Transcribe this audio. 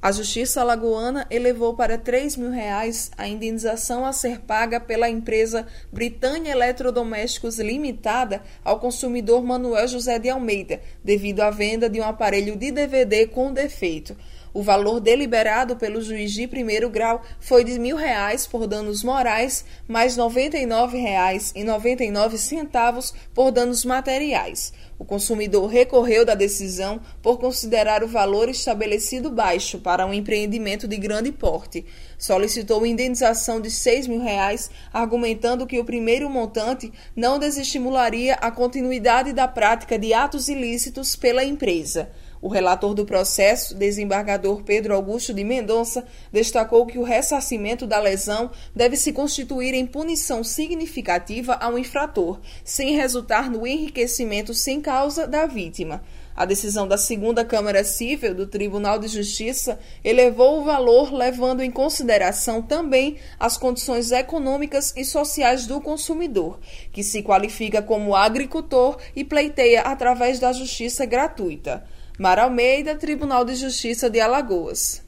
A Justiça alagoana elevou para R$ 3.000 a indenização a ser paga pela empresa Britânia Eletrodomésticos Limitada ao consumidor Manuel José de Almeida, devido à venda de um aparelho de DVD com defeito. O valor deliberado pelo juiz de primeiro grau foi de R$ 1.000 por danos morais, mais R$ 99,99 por danos materiais. O consumidor recorreu da decisão por considerar o valor estabelecido baixo para um empreendimento de grande porte. Solicitou indenização de R$ 6.000, argumentando que o primeiro montante não desestimularia a continuidade da prática de atos ilícitos pela empresa. O relator do processo, desembargador Pedro Augusto de Mendonça, destacou que o ressarcimento da lesão deve se constituir em punição significativa ao infrator, sem resultar no enriquecimento sem causa da vítima. A decisão da 2ª Câmara Cível do Tribunal de Justiça elevou o valor, levando em consideração também as condições econômicas e sociais do consumidor, que se qualifica como agricultor e pleiteia através da justiça gratuita. Mara Almeida, Tribunal de Justiça de Alagoas.